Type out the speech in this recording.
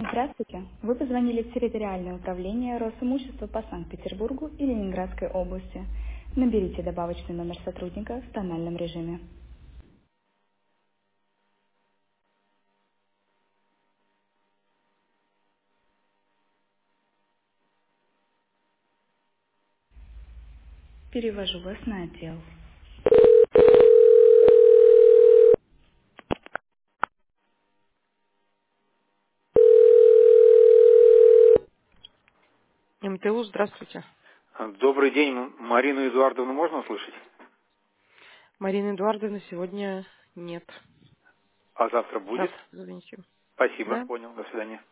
Здравствуйте. Вы позвонили в территориальное управление Росимущества по Санкт-Петербургу и Ленинградской области. Наберите добавочный номер сотрудника в тональном режиме. Перевожу вас на отдел. МТУ, здравствуйте. Добрый день. Марину Эдуардовну можно услышать? Марины Эдуардовны сегодня нет. А завтра будет? Завтра звоните. Спасибо. Да? Понял. До свидания.